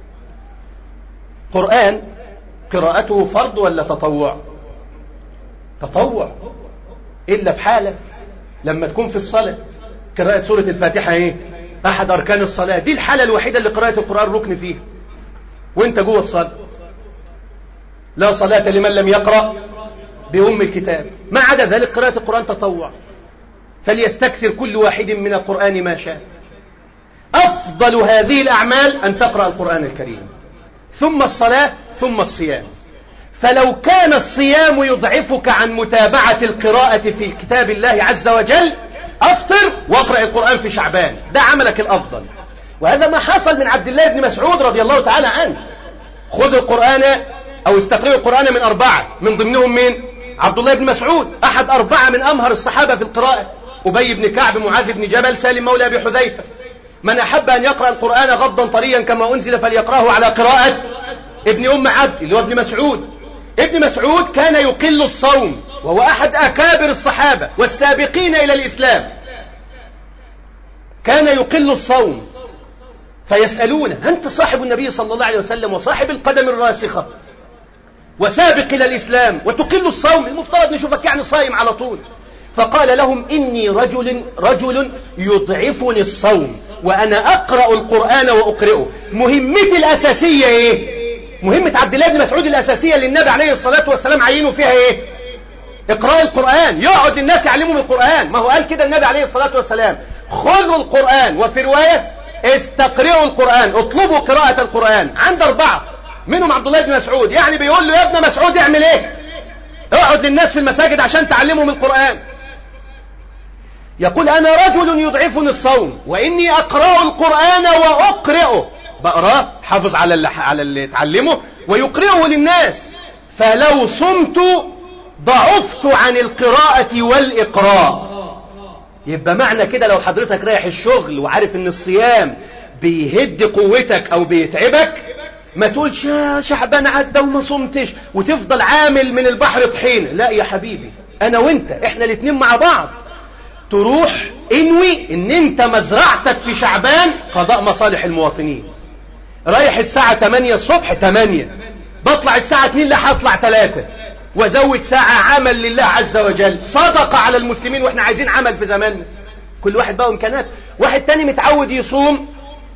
قرآن قراءته فرض ولا تطوع؟ تطوع، إلا في حالة لما تكون في الصلاة. قراءة سورة الفاتحة ايه؟ أحد أركان الصلاة، دي الحالة الوحيدة اللي قراءة القرآن ركن فيها، وانت جوه الصلاة. لا صلاة لمن لم يقرأ بأم الكتاب. ما عدا ذلك قراءة القرآن تطوع، فليستكثر كل واحد من القرآن ما شاء. أفضل هذه الأعمال أن تقرأ القرآن الكريم، ثم الصلاة، ثم الصيام. فلو كان الصيام يضعفك عن متابعة القراءة في كتاب الله عز وجل، أفطر واقرأ القرآن في شعبان، ده عملك الأفضل. وهذا ما حصل من عبد الله بن مسعود رضي الله تعالى عنه. خذ القرآن أو استقرئوا القرآن من أربعة، من ضمنهم من عبد الله بن مسعود، أحد أربعة من أمهر الصحابة في القراءة، أبي بن كعب، معاذ بن جبل، سالم مولى أبي حذيفة. من أحب أن يقرأ القرآن غضا طريا كما أنزل فليقرأه على قراءة ابن أم عبد اللي هو ابن مسعود. ابن مسعود كان يقل الصوم، وهو أحد أكابر الصحابة والسابقين إلى الإسلام. كان يقل الصوم، فيسألونه: أنت صاحب النبي صلى الله عليه وسلم وصاحب القدم الراسخة وسابق إلى الإسلام وتقل الصوم، المفترض نشوفك يعني صائم على طول. فقال لهم: إني رجل رجل يضعفني الصوم وأنا أقرأ القرآن وأقرئه. مهمتي الأساسية إيه؟ مهمة عبد الله بن مسعود الأساسية اللي النبي عليه الصلاة والسلام عينه فيها إيه؟ اقرأ القرآن، يقعد الناس يعلمهم القرآن. ما هو قال كده النبي عليه الصلاة والسلام: خذوا القرآن، وفي رواية استقرئوا القرآن، اطلبوا قراءة القرآن. عند أربعة منهم عبد الله بن مسعود، يعني بيقول له: يا ابن مسعود اعمل ايه؟ اقعد للناس في المساجد عشان تعلمهم القرآن. يقول: أنا رجل يضعفني الصوم وإني أقرأ القرآن وأقرئه، بقراه حافظ على اللي, على اللي تعلمه ويقرئه للناس، فلو صمت ضعفت عن القراءة والإقراء. يبقى معنى كده لو حضرتك رايح الشغل وعارف ان الصيام بيهد قوتك او بيتعبك، ما تقولش يا شعبان عدى وما صمتش وتفضل عامل من البحر طحين. لا يا حبيبي، انا وانت احنا الاتنين مع بعض. تروح انوي ان انت مزرعتك في شعبان قضاء مصالح المواطنين. رايح الساعة تمانية الصبح، تمانية بطلع الساعة اتنين، لا هطلع تلاتة، وزود ساعة عمل لله عز وجل، صدقة على المسلمين. واحنا عايزين عمل في زماننا، كل واحد بقى امكانات. واحد تاني متعود يصوم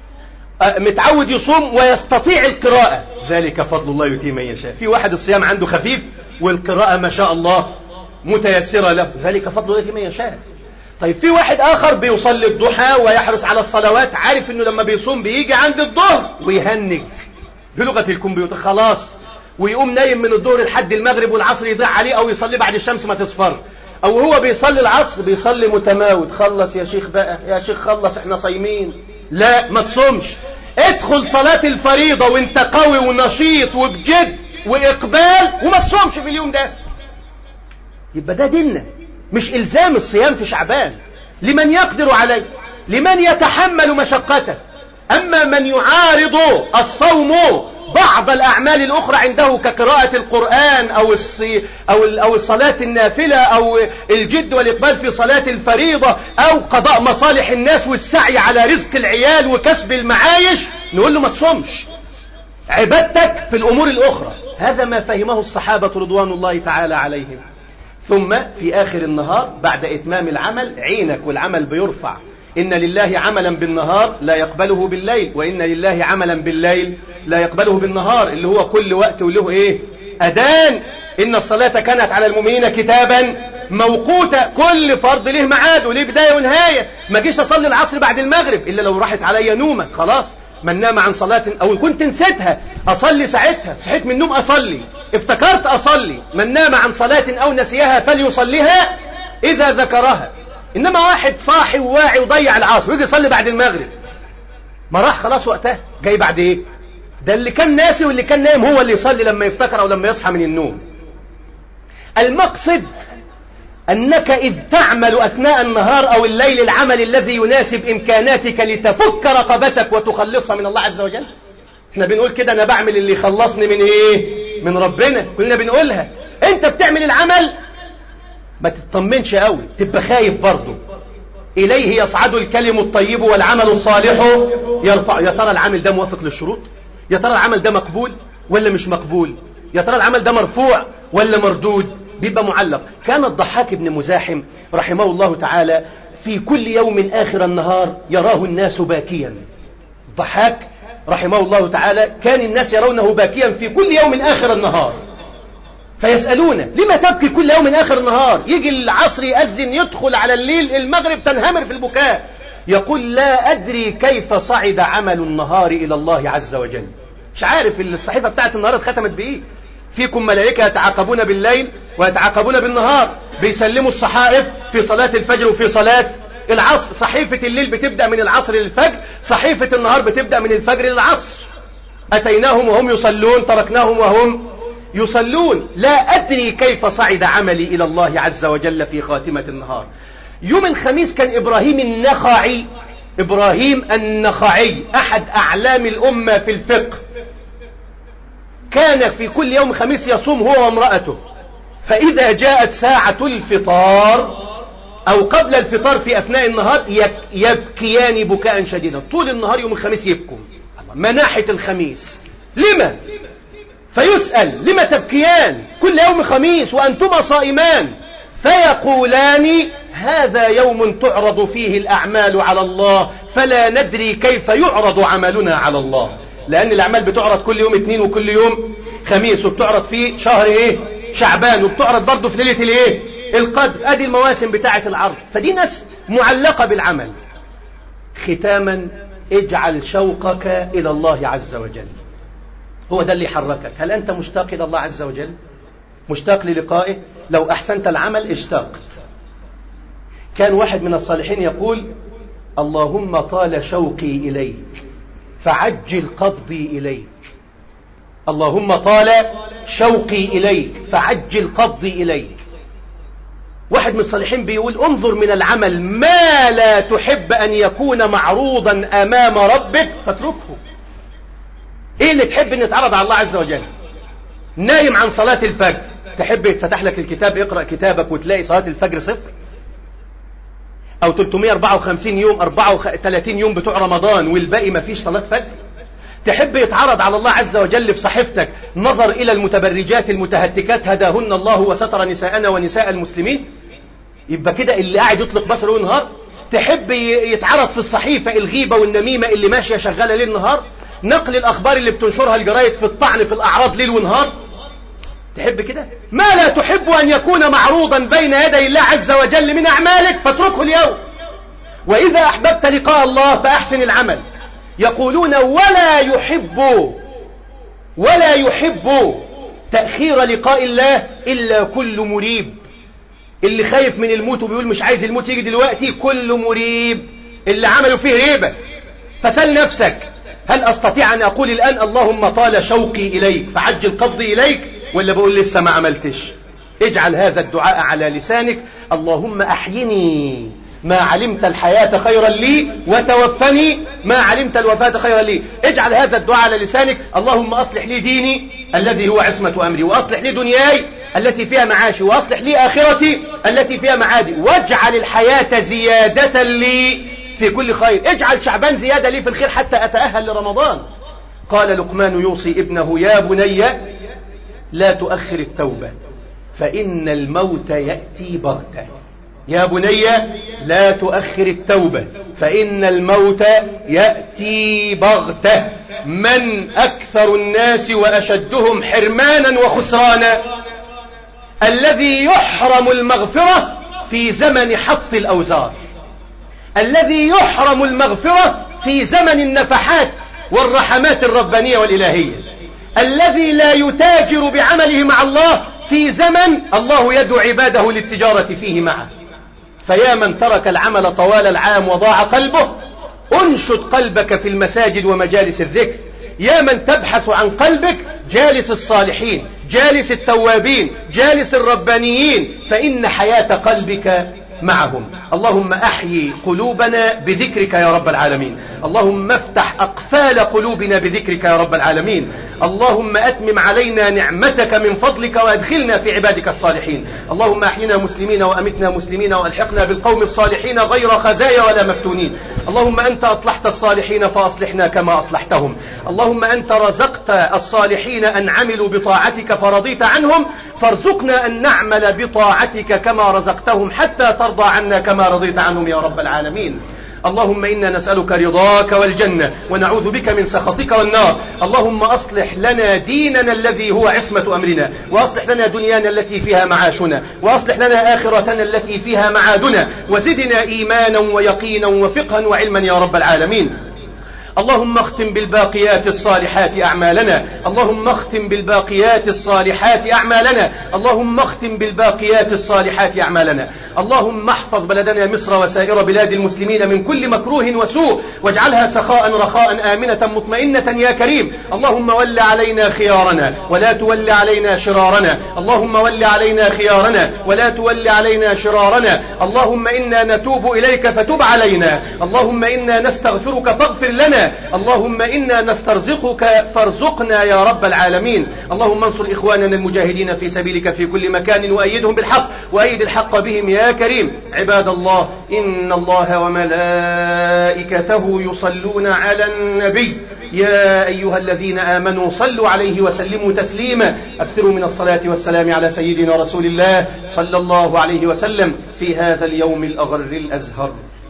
متعود يصوم ويستطيع القراءة، ذلك فضل الله يؤتيه من يشاء. في واحد الصيام عنده خفيف والقراءة ما شاء الله متيسرة له، ذلك فضل الله يؤتيه من يشاء. طيب في واحد آخر بيصلي الضحى ويحرص على الصلوات، عارف انه لما بيصوم بيجي عند الظهر ويهنج بلغة الكمبيوتر خلاص، ويقوم نايم من الظهر لحد المغرب والعصر يضيع عليه، او يصلي بعد الشمس ما تصفر، او هو بيصلي العصر بيصلي متماوت. خلص يا شيخ بقى، يا شيخ خلص احنا صايمين. لا، ما تصومش، ادخل صلاة الفريضة وانت قوي ونشيط وبجد واقبال، وما تصومش في اليوم ده. يبقى ده ديننا، مش الزام الصيام في شعبان، لمن يقدر عليه، لمن يتحمل مشقته. اما من يعارض الصوم بعض الأعمال الأخرى عنده كقراءة القرآن أو الصي أو أو الصلاة النافلة أو الجد والإقبال في صلاة الفريضة أو قضاء مصالح الناس والسعي على رزق العيال وكسب المعايش، نقول له ما تصومش، عبادتك في الأمور الأخرى. هذا ما فهمه الصحابة رضوان الله تعالى عليهم. ثم في آخر النهار بعد إتمام العمل، عينك والعمل بيرفع. إن لله عملا بالنهار لا يقبله بالليل، وإن لله عملا بالليل لا يقبله بالنهار، اللي هو كل وقت وله إيه؟ أذان. إن الصلاة كانت على المؤمنين كتابا موقوتا، كل فرض له ميعاد وله بداية ونهاية. ما جيش أصلي العصر بعد المغرب إلا لو راحت علي نومة، خلاص. من نام عن صلاة أو كنت نسيتها أصلي ساعتها، صحيت من النوم أصلي، افتكرت أصلي. من نام عن صلاة أو نسيها فليصليها إذا ذكرها. إنما واحد صاحي وواعي وضيع العصر ويجي يصلي بعد المغرب، ما راح خلاص وقتها، جاي بعد إيه؟ ده اللي كان ناسي واللي كان نايم هو اللي يصلي لما يفتكر أو لما يصحى من النوم. المقصد أنك إذ تعمل أثناء النهار أو الليل العمل الذي يناسب إمكاناتك لتفك رقبتك وتخلصها من الله عز وجل. احنا بنقول كده: أنا بعمل اللي يخلصني من إيه؟ من ربنا. كلنا بنقولها. أنت بتعمل العمل ما تطمنش قوي، تبقى خايف برضه. إليه يصعد الكلم الطيب والعمل الصالح يرفع. يا ترى العمل ده موافق للشروط؟ يا ترى العمل ده مقبول ولا مش مقبول؟ يا ترى العمل ده مرفوع ولا مردود؟ بيبقى معلق. كان الضحاك بن مزاحم رحمه الله تعالى في كل يوم آخر النهار يراه الناس باكيا. الضحاك رحمه الله تعالى كان الناس يرونه باكيا في كل يوم آخر النهار، فيسألونه: لما تبكي كل يوم آخر النهار؟ يجي العصر يأذن، يدخل على الليل، المغرب تنهمر في البكاء. يقول: لا أدري كيف صعد عمل النهار إلى الله عز وجل. مش عارف الصحيفة بتاعت النهار اتختمت بإيه. فيكم ملائكة يتعاقبون بالليل ويتعاقبون بالنهار، بيسلموا الصحائف في صلاة الفجر وفي صلاة العصر. صحيفة الليل بتبدأ من العصر للفجر، صحيفة النهار بتبدأ من الفجر للعصر. أتيناهم وهم يصلون، تركناهم وهم يصلون. لا أدري كيف صعد عملي إلى الله عز وجل في خاتمة النهار. يوم الخميس كان إبراهيم النخعي إبراهيم النخعي أحد أعلام الأمة في الفقه، كان في كل يوم خميس يصوم هو وامرأته، فإذا جاءت ساعة الفطار أو قبل الفطار في أثناء النهار يبكيان بكاء شديدا. طول النهار يوم الخميس يبكوا. مناحة الخميس لما؟ فيسأل لما تبكيان كل يوم خميس وأنتما صائمان؟ فيقولان هذا يوم تعرض فيه الأعمال على الله، فلا ندري كيف يعرض عملنا على الله. لأن الأعمال بتعرض كل يوم اثنين وكل يوم خميس، وبتعرض في شهر إيه؟ شعبان، وبتعرض برضه في ليلة الإيه؟ القدر. أدي المواسم بتاعة العرض. فدي ناس معلقة بالعمل. ختاما، اجعل شوقك إلى الله عز وجل، هو ده اللي يحركك. هل أنت مشتاق إلى الله عز وجل؟ مشتاق للقائه؟ لو أحسنت العمل اشتاقت. كان واحد من الصالحين يقول: اللهم طال شوقي إليك فعجل قبضي إليك. اللهم طال شوقي إليك فعجل قبضي إليك. واحد من الصالحين بيقول: انظر من العمل ما لا تحب أن يكون معروضا أمام ربك فاتركه. ايه اللي تحب ان يتعرض على الله عز وجل؟ نايم عن صلاة الفجر، تحب يتفتح لك الكتاب اقرأ كتابك وتلاقي صلاة الفجر صفر؟ او ثلاثمائة وأربعة وخمسين يوم أربعة وثلاثين يوم بتوع رمضان والباقي ما فيش صلاة فجر؟ تحب يتعرض على الله عز وجل في صحيفتك نظر إلى المتبرجات المتهتكات هداهن الله وستر نساءنا ونساء المسلمين؟ يبقى كده اللي قاعد يطلق بصره ليل نهار. تحب يتعرض في الصحيفة الغيبة والنميمة اللي ماشية شغالة ليل نهار؟ نقل الأخبار اللي بتنشرها الجرايد في الطعن في الأعراض ليل ونهار؟ تحب كده؟ ما لا تحب أن يكون معروضا بين يدي الله عز وجل من أعمالك فاتركه اليوم. وإذا أحببت لقاء الله فأحسن العمل. يقولون: ولا يحب ولا يحب تأخير لقاء الله إلا كل مريب. اللي خايف من الموت وبيقول مش عايز الموت يجي دلوقتي كل مريب، اللي عملوا فيه ريبة. فسل نفسك: هل أستطيع أن أقول الآن اللهم طال شوقي إليك فعجل قبضي إليك، ولا بقول لسه ما عملتش؟ اجعل هذا الدعاء على لسانك: اللهم أحيني ما علمت الحياة خيرا لي وتوفني ما علمت الوفاة خيرا لي. اجعل هذا الدعاء على لسانك: اللهم أصلح لي ديني الذي هو عصمة أمري، وأصلح لي دنياي التي فيها معاشي، وأصلح لي آخرتي التي فيها معادي، واجعل الحياة زيادة لي في كل خير. اجعل شعبان زيادة لي في الخير حتى أتأهل لرمضان. قال لقمان يوصي ابنه: يا بني لا تؤخر التوبة فإن الموت يأتي بغتة. يا بني لا تؤخر التوبة فإن الموت يأتي بغتة. من أكثر الناس وأشدهم حرمانا وخسرانا؟ الذي يحرم المغفرة في زمن حط الأوزار، الذي يحرم المغفرة في زمن النفحات والرحمات الربانية والإلهية، الذي لا يتاجر بعمله مع الله في زمن الله يدعو عباده للتجارة فيه معه. فيا من ترك العمل طوال العام وضاع قلبه، انشد قلبك في المساجد ومجالس الذكر. يا من تبحث عن قلبك، جالس الصالحين، جالس التوابين، جالس الربانيين، فإن حياة قلبك معهم. اللهم أحيي قلوبنا بذكرك يا رب العالمين. اللهم افتح أقفال قلوبنا بذكرك يا رب العالمين. اللهم أتمم علينا نعمتك من فضلك وأدخلنا في عبادك الصالحين. اللهم أحينا مسلمين وأمتنا مسلمين وألحقنا بالقوم الصالحين غير خزايا ولا مفتونين. اللهم أنت أصلحت الصالحين فأصلحنا كما أصلحتهم. اللهم أنت رزقت الصالحين أن عملوا بطاعتك فرضيت عنهم، فارزقنا أن نعمل بطاعتك كما رزقتهم حتى ترضى عنا كما رضيت عنهم يا رب العالمين. اللهم إنا نسألك رضاك والجنة ونعوذ بك من سخطك والنار. اللهم أصلح لنا ديننا الذي هو عصمة أمرنا، وأصلح لنا دنيانا التي فيها معاشنا، وأصلح لنا آخرتنا التي فيها معادنا، وزدنا إيمانا ويقينا وفقها وعلما يا رب العالمين. اللهم اختم بالباقيات الصالحات أعمالنا. اللهم اختم بالباقيات الصالحات أعمالنا. اللهم اختم بالباقيات الصالحات أعمالنا. اللهم احفظ بلدنا مصر وسائر بلاد المسلمين من كل مكروه وسوء، واجعلها سخاء رخاء آمنة مطمئنة يا كريم. اللهم ول علينا خيارنا ولا تول علينا شرارنا، اللهم ول علينا خيارنا ولا تول علينا شرارنا. اللهم إنا نتوب إليك فتب علينا، اللهم إنا نستغفرك فاغفر لنا، اللهم إنا نسترزقك فارزقنا يا رب العالمين. اللهم انصر إخواننا المجاهدين في سبيلك في كل مكان وأيدهم بالحق، وأيد الحق بهم يا كريم. عباد الله، إن الله وملائكته يصلون على النبي يا أيها الذين آمنوا صلوا عليه وسلموا تسليما. أكثروا من الصلاة والسلام على سيدنا رسول الله صلى الله عليه وسلم في هذا اليوم الأغر الأزهر.